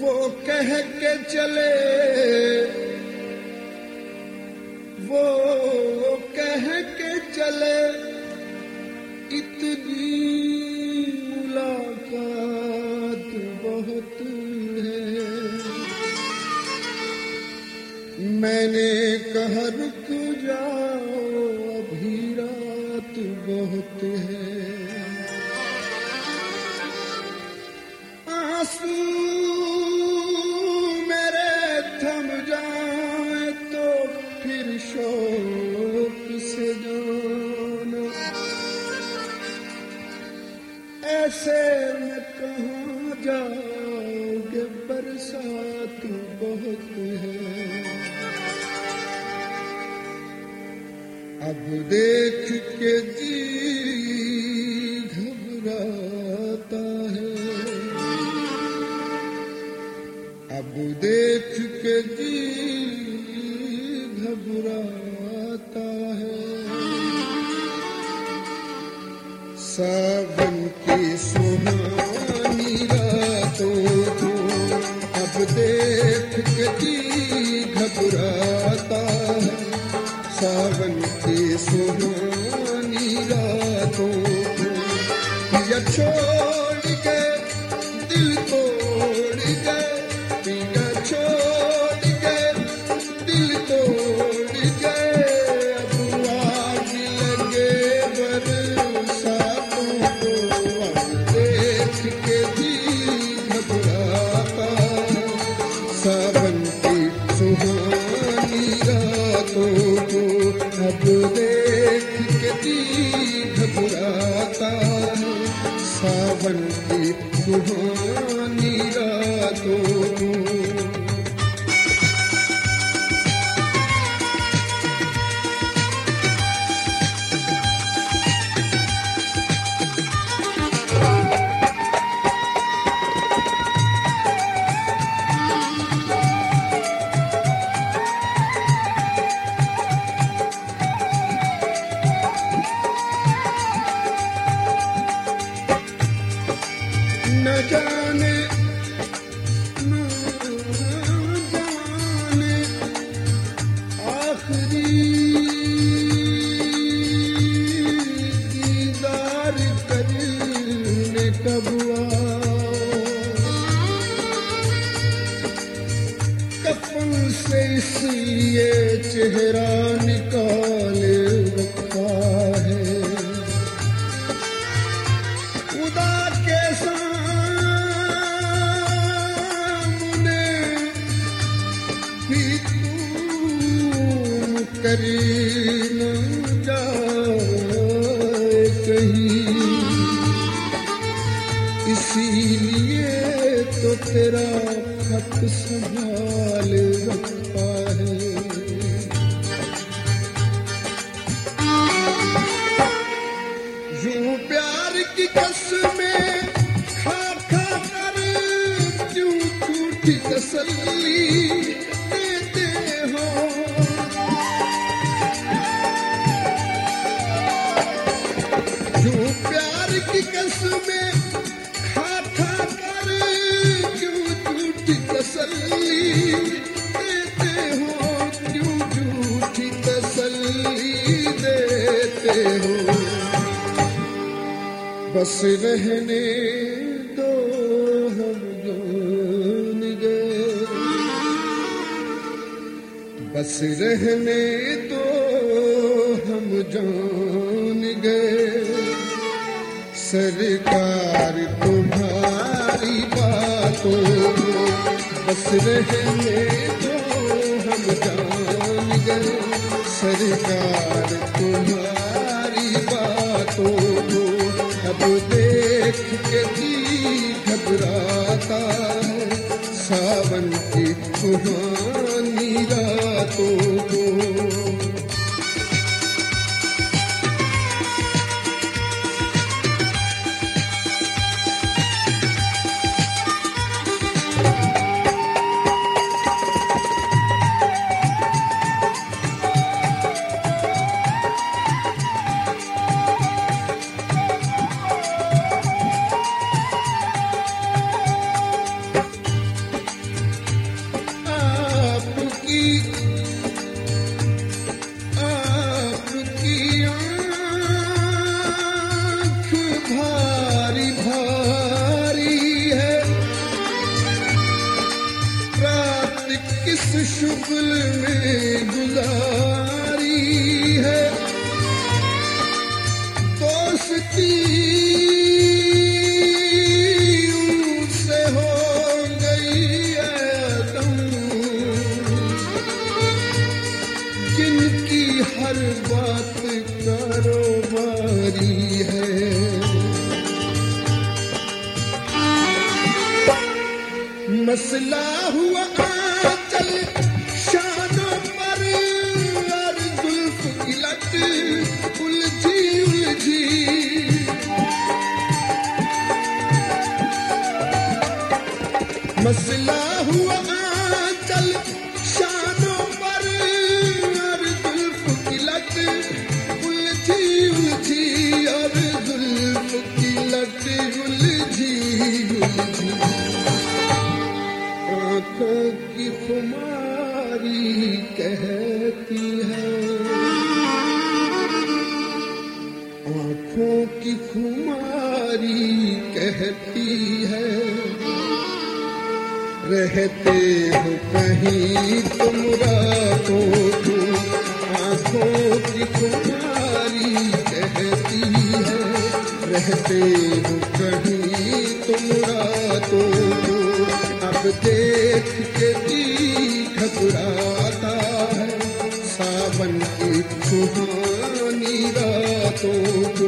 वो कह के चले, वो कह के चले, इतनी मुलाकात बहुत है। मैंने कहा रुक जाओ, अभी रात बहुत है। आंसू मेरे थम जाए तो फिर शोक से जाना। ऐसे में कहाँ जाओगे, बरसात बहुत है। अब देख के जी घबराता है, अब देख के जी घबराता है। सावन की सुहानी रातों को अब देख के जी घबराता है। सावन की सुहानी रातों को या छोड़ के दिल तोड़ के, पिया छोड़ के दिल तोड़ के। अब आग लगे बरसातों को, अब देख के भी घबराता। सावन की सुहानी रातों को अब देख के भी घबराता। सावन की सुहानी रातों को। न जाने आखिरी दीदार करने कब आओ। कफन से इसलिए चेहरा निकाल रखा है, खुदा के सामने भी तुम करी न जाए कहीं। इसीलिए तो तेरा खत संभाल रखा है। यूं प्यार की कसमें खा खा कर क्यों झूठी तसल्ली देते हो। यूं प्यार की कसमें खा खा कर क्यों झूठी तसल्ली देते हो, क्यों झूठी तसल्ली देते हो। बस रहने दो हम जान गए, बस रहने दो हम जान गए। सरकार तुम्हारी बातों को बस रहने दो हम जान गए। सरकार तुम्हारी बातों को अब देख के भी घबराता है। सावन की सुहानी रातों को शुगल में गुजारी है, दोस्ती उनसे हो गई एकदम, जिनकी हर बात कारोबारी है। मसला हुआ आंचल शानों पर और जुल्फ की लट उलझी उलझी, मसला हुआ आंचल शानों पर और जुल्फ की लट उलझी उलझी, और जुल्फ की लट उलझी उलझी। आँखों की खुमारी कहती है, आँखों की खुमारी कहती है, रहते हो कहीं तुम रातों को। आँखों की खुमारी कहती है, रहते हो कहीं तुम रातों को। अब देख के जी घबराता है सावन की सुहानी रातों को।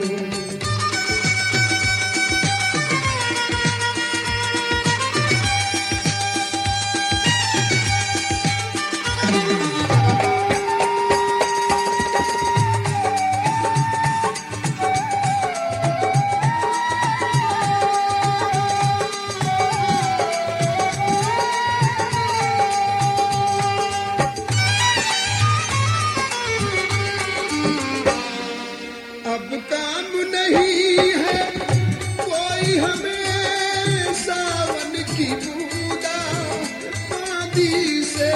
अब काम नहीं है कोई हमें सावन की बूंदा बांदी से,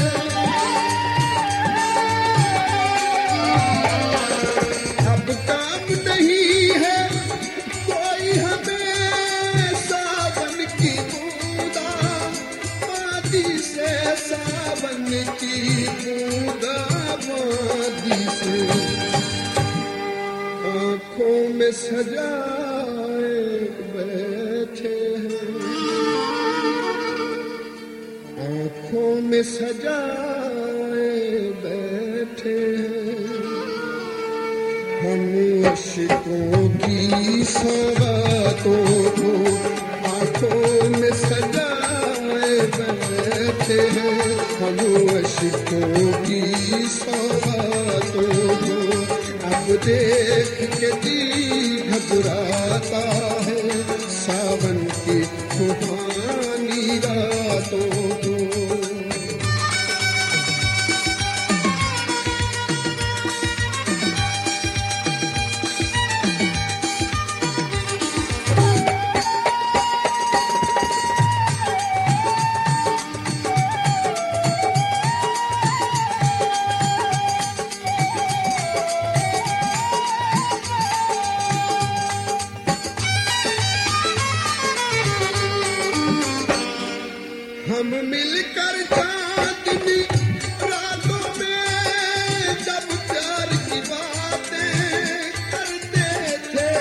अब काम नहीं है कोई हमें सावन की बूंदा बांदी से, सावन की बूंदा बांदी से। आँखों में सजाए बैठे हैं, आँखों में सजाए बैठे हैं, हम अश्कों की सौगातों को। आँखों में सजाए बैठे हैं, हम अश्कों की सौगातों को। अब देख के जी घबराता है सावन की सुहानी रातों को। हम मिलकर चांदनी रातों में जब प्यार की बातें करते थे,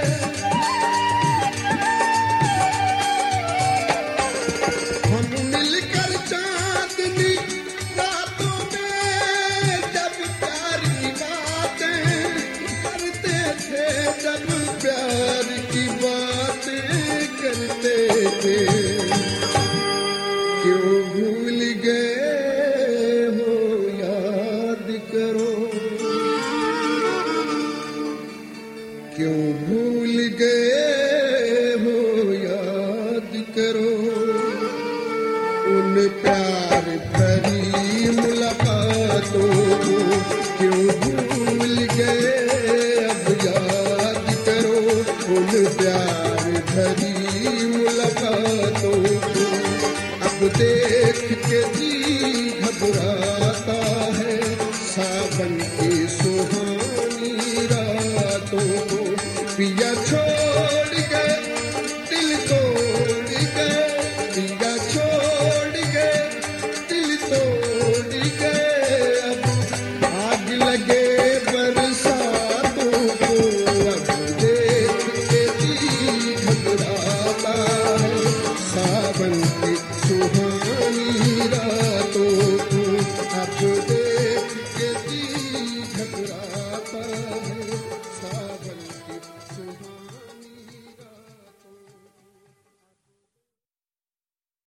हम मिलकर चांदनी रातों में जब प्यार की बातें करते थे, जब प्यार की बातें करते थे। क्यों भूल गए हो याद करो, क्यों भूल गए हो याद करो, उन प्यार भरी मुलाकातों को। क्यों भूल गए अब याद करो उन प्यार